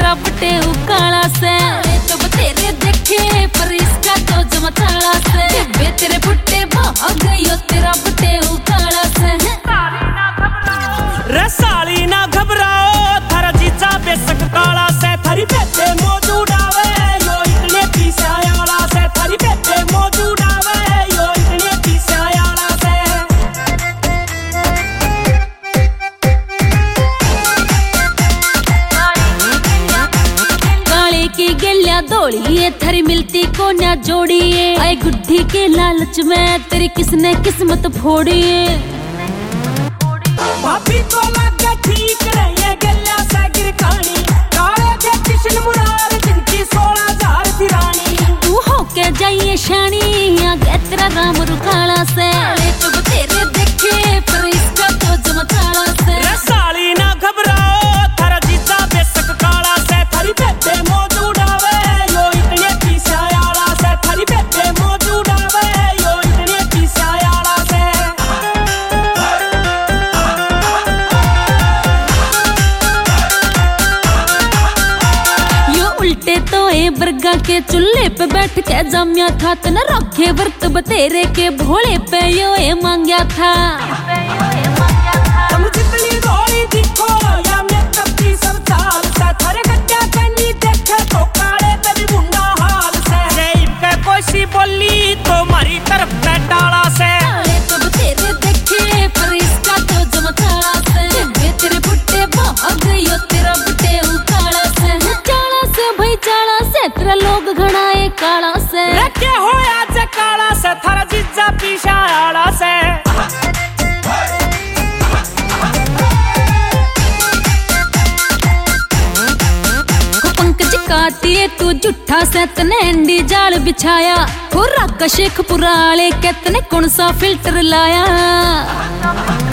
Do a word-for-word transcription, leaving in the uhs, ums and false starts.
तेरा बटे काला से तो बतेरे देखे पर इसका तो जमा काला से बे तेरे बुट्टे भाग गयो तेरा बटे काला से रे साली ना घबराओ थारा जीजा बेसक काला से थारी बेटे मौजूद आवे यो इतने पीछे आला से थारी बेटे मौजूद आवे यो इतने पीछे आला से काले की गलिया दौड़ी है थारी मिलती को ना जोड़ी है आए गुड्डी के लालच में तेरी किसने किस्मत फोड़ी है भाभी तो लगा ठीक रही है गलिया सागिर कहानी काले दे किशन मुरार जिनकी सोलह हजार थी रानी तू होके जाइए शानी आगे तेरा राम रुकाला से तो तेरे देखे पर इसका तो जमा काला से रे साली ना घबराओ थारा जीजा बेसक काला से थारी बेटे मौजूद आवे यो इतने पीछे आला से थारी बेटे मौजूद आवे यो इतने पीछे आला से उल्टे तो ए बरगा के चूल्हे पे बैठ के जमिया था तन रखे वर्त बतेरे के भोले पे यो ए मांगया था तुम जितनी रोई दिखो या मैं कभी सब चाल से थारे गड्ढा कहीं देखे तो काले तेरी मुंडा हाल से जेब के कोई बोली तो मारी तरफ पे डाला से तो बतेरे देखे पर इसका तो जमा काला से बे तेरे बुट्टे भाग गयो तेरा बुट्टे काला से काला से भाई चाला से तेरा लोग घणाए काला से रखे हो आज काला से थारा जीजा पीछा आला से पंकज काटिए तू झूठा से तने अंडी जाल बिछाया हो राका शेखपुरा आले के तने कौन सा फिल्टर लाया।